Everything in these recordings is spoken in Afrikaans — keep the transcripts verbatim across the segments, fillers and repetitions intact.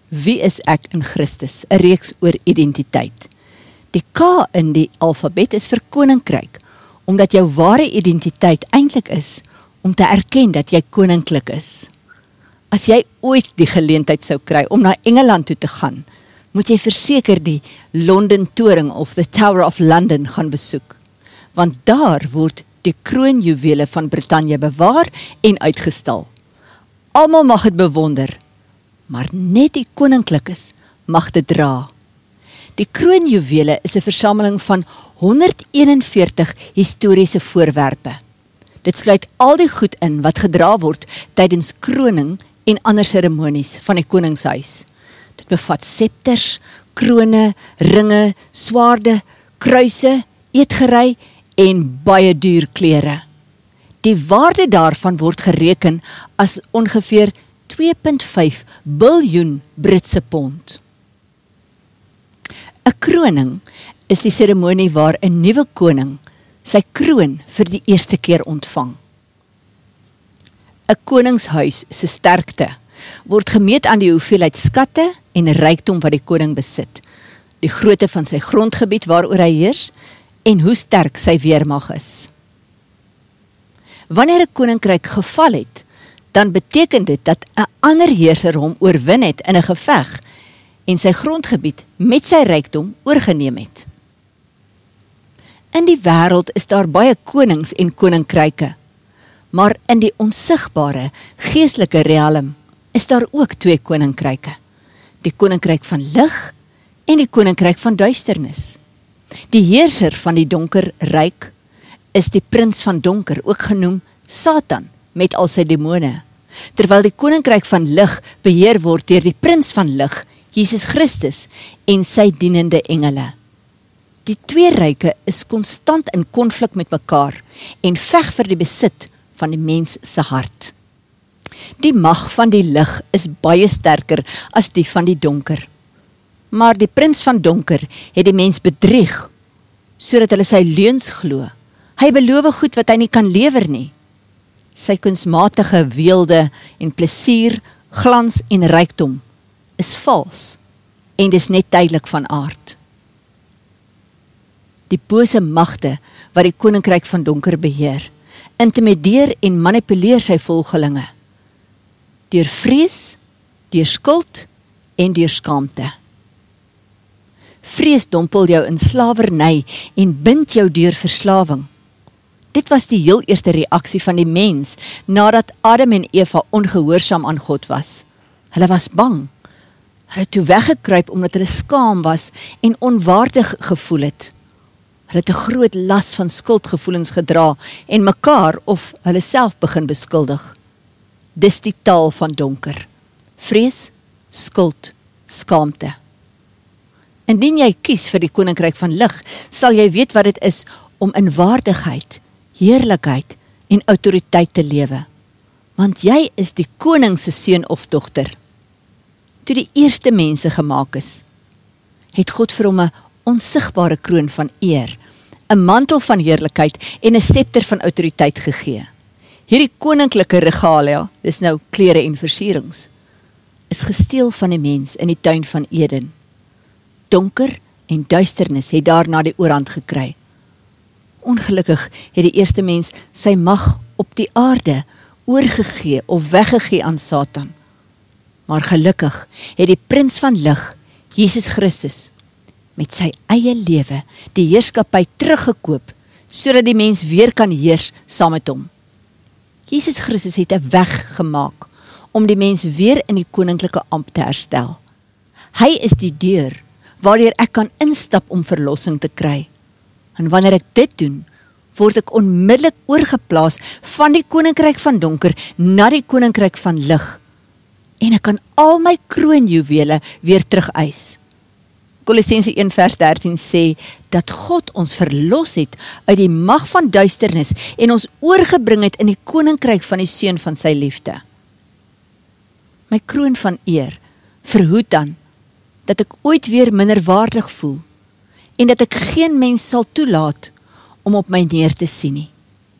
Wie is ek in Christus? 'n reeks oor identiteit. Die K in die alfabet is vir koninkryk, omdat jou ware identiteit eintlik is om te erken dat jy koninklik is. As jy ooit die geleentheid sou kry om na Engeland toe te gaan, moet jy verseker die London Toring of the Tower of London gaan besoek, want daar word die kroonjuwele van Brittanje bewaar en uitgestal. Almal mag het bewonder, maar net die koninklikes mag dit dra. Die kroonjuwele is 'n versameling van honderd eenenveertig historiese voorwerpe. Dit sluit al die goed in wat gedra word tydens kroning en ander seremonies van die koningshuis. Dit bevat septers, krone, ringe, swaarde, kruise, eetgerei en baie duur klere. Die waarde daarvan word gereken as ongeveer twee komma vyf biljoen Britse pond. 'n Kroning is die seremonie waar 'n nuwe koning sy kroon vir die eerste keer ontvang. 'n Koningshuis se sterkte word gemeet aan die hoeveelheid skatte en rykdom wat die koning besit, die grootte van sy grondgebied waaroor hy heers en hoe sterk sy weermag is. Wanneer 'n koninkryk geval het, dan beteken dit dat 'n ander heerser hom oorwin het in 'n geveg en sy grondgebied met sy rykdom oorgeneem het. In die wêreld is daar baie konings en koninkryke, maar in die onsigbare, geestelike realm is daar ook twee koninkryke, die koninkryk van lig en die koninkryk van duisternis. Die heerser van die donker ryk is die prins van donker, ook genoem Satan, met al sy demone, terwyl die koninkryk van lig beheer word deur die prins van lig, Jesus Christus, en sy dienende engele. Die twee ryke is konstant in konflik met mekaar en veg vir die besit van die mens se hart. Die mag van die lig is baie sterker as die van die donker. Maar die prins van donker het die mens bedrieg, sodat hulle sy leuns glo. Hy beloof goed wat hy nie kan lewer nie. Sy kunsmatige weelde en plesier, glans en rykdom is vals en dis net tydelik van aard. Die bose magte wat die koninkryk van donker beheer, intimideer en manipuleer sy volgelinge, deur vrees, deur skuld en deur skaamte. Vrees dompel jou in slawerny en bind jou deur verslawing. Dit was die heel eerste reaksie van die mens, nadat Adam en Eva ongehoorsaam aan God was. Hulle was bang. Hulle het toe weggekruip omdat hulle skaam was en onwaardig gevoel het. Hulle het 'n groot las van skuldgevoelens gedra en mekaar of hulle self begin beskuldig. Dis die taal van donker. Vrees, skuld, skaamte. Indien jy kies vir die koninkryk van lig, sal jy weet wat dit is om in waardigheid, heerlikheid en autoriteit te lewe. Want jy is die koning se seun of dogter. Toe die eerste mense gemaak is, het God vir hom 'n onsigbare kroon van eer, 'n mantel van heerlikheid en 'n septer van autoriteit gegee. Hierdie koninklike regalia, dis nou klere en versierings, is gesteel van die mens in die tuin van Eden. Donker en duisternis het daarna die oorhand gekry. Ongelukkig het die eerste mens sy mag op die aarde oorgegee of weggegee aan Satan. Maar gelukkig het die prins van lig, Jesus Christus, met sy eie lewe die heerskappy teruggekoop, sodat die mens weer kan heers saam met hom. Jesus Christus het 'n weg gemaak om die mens weer in die koninklike ampt te herstel. Hy is die deur waardeur ek kan instap om verlossing te kry. En wanneer ek dit doen, word ek onmiddellik oorgeplaas van die koninkryk van donker na die koninkryk van lig. En ek kan al my kroonjuwele weer terugeis. Kolossense een vers dertien sê, dat God ons verlos het uit die mag van duisternis en ons oorgebring het in die koninkryk van die seun van sy liefde. My kroon van eer verhoed dan, dat ek ooit weer minderwaardig voel, en dat ek geen mens sal toelaat om op my neer te sien nie.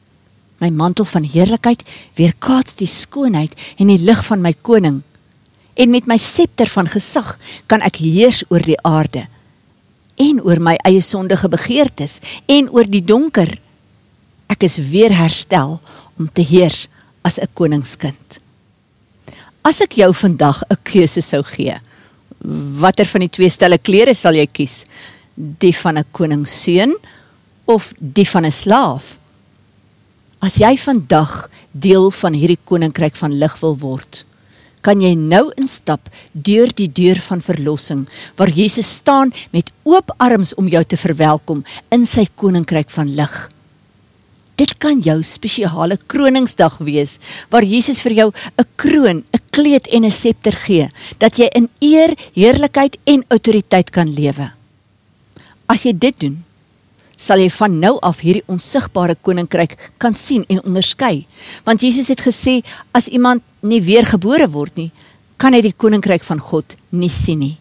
My mantel van heerlikheid weerkaats die skoonheid en die lig van my koning, En met my scepter van gesag kan ek heers oor die aarde, en oor my eie sondige begeertes, en oor die donker. Ek is weer herstel om te heers as 'n koningskind. As ek jou vandag 'n keuse sou gee, watter van die twee stelle klere sal jy kies? Die van 'n koningsseun of die van 'n slaaf? As jy vandag deel van hierdie koninkryk van lig wil word, kan jy nou instap deur die deur van verlossing, waar Jesus staan met oop arms om jou te verwelkom in sy koninkryk van lig. Dit kan jou spesiale kroningsdag wees, waar Jesus vir jou 'n kroon, 'n kleed en 'n scepter gee, dat jy in eer, heerlikheid en autoriteit kan lewe. As jy dit doen, sal jy van nou af hierdie onsigbare koninkryk kan sien en onderskei. Want Jesus het gesê, as iemand nie weergebore word nie, kan hy die koninkryk van God nie sien nie.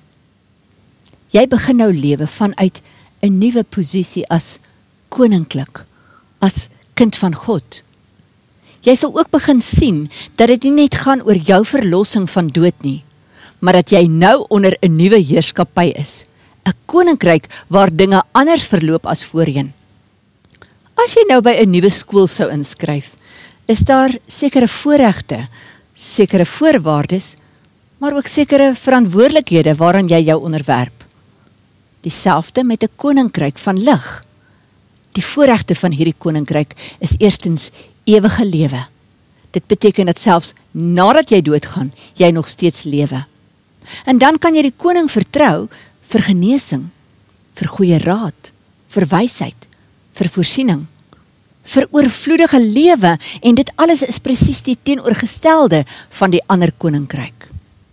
Jy begin nou lewe vanuit 'n nuwe posisie as koninklik, as kind van God. Jy sal ook begin sien, dat dit nie net gaan oor jou verlossing van dood nie, maar dat jy nou onder 'n nuwe heerskappy is, 'n koninkryk waar dinge anders verloop as voorheen. As jy nou by 'n nuwe skool sou inskryf, is daar sekere voorregte, sekere voorwaardes, maar ook sekere verantwoordelikhede waaraan jy jou onderwerp. Dieselfde met 'n koninkryk van lig. Die voorregte van hierdie koninkryk is eerstens ewige lewe. Dit beteken dat selfs nadat jy doodgaan, jy nog steeds lewe. En dan kan jy die koning vertrou vir genesing, vir goeie raad, vir wysheid, vir voorsiening, vir oorvloedige lewe, en dit alles is presies die teenoorgestelde van die ander koninkryk.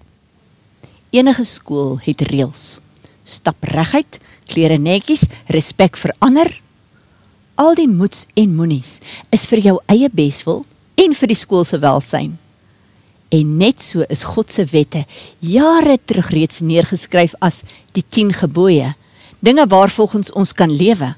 Enige skool het reëls. Stap reguit, klere netjies, respek vir ander. Al die moets en moenies is vir jou eie beswil en vir die skool se welsyn. En net so is God se wette jare terug reeds neergeskryf as die tien gebooie, dinge waarvolgens ons kan lewe.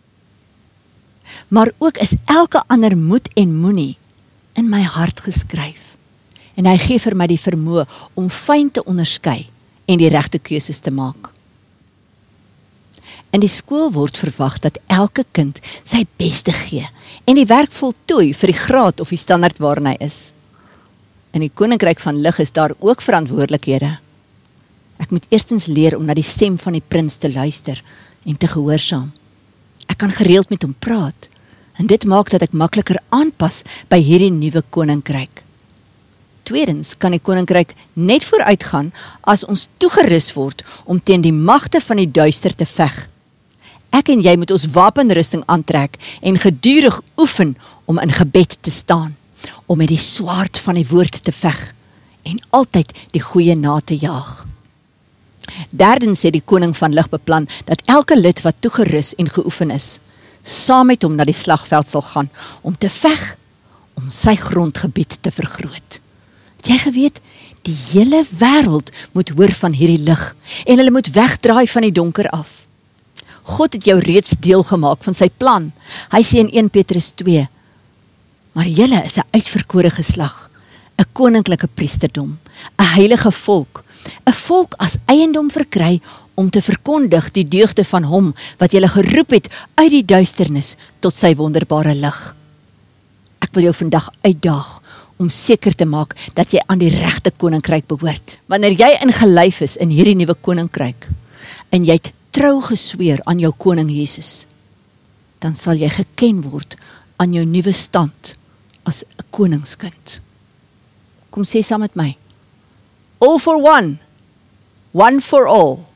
Maar ook is elke ander moed en moenie in my hart geskryf. En hy gee vir my die vermoë om fyn te onderskei en die regte keuses te maak. In die skool word verwag dat elke kind sy beste gee en die werk voltooi vir die graad of die standaard waarin hy is. In die koninkryk van lig is daar ook verantwoordelikhede. Ek moet eerstens leer om na die stem van die prins te luister en te gehoorsaam. Ek kan gereeld met hom praat, en dit maak dat ek makliker aanpas by hierdie nuwe koninkryk. Tweedens kan die koninkryk net vooruitgaan as ons toegerus word om teen die magte van die duister te veg. Ek en jy moet ons wapenrusting aantrek en gedurig oefen om in gebed te staan, om met die swaard van die woord te veg en altyd die goeie na te jaag. Derdens het die koning van lig beplan dat elke lid wat toegerus en geoefen is, saam met hom na die slagveld sal gaan om te veg, om sy grondgebied te vergroot. Het jy geweet, die hele wêreld moet hoor van hierdie lig en hulle moet wegdraai van die donker af. God het jou reeds deel gemaak van sy plan. Hy sê in een Petrus twee, maar julle is 'n uitverkore geslag, 'n koninklike priesterdom, 'n heilige volk, 'n volk as eiendom verkry om te verkondig die deugde van hom wat julle geroep het uit die duisternis tot sy wonderbare lig. Ek wil jou vandag uitdaag om seker te maak dat jy aan die regte koninkryk behoort. Wanneer jy ingelyf is in hierdie nuwe koninkryk en jy het trou gesweer aan jou koning Jesus, dan sal jy geken word aan jou nuwe stand as 'n koningskind. Kom sê saam met my. All for one, one for all.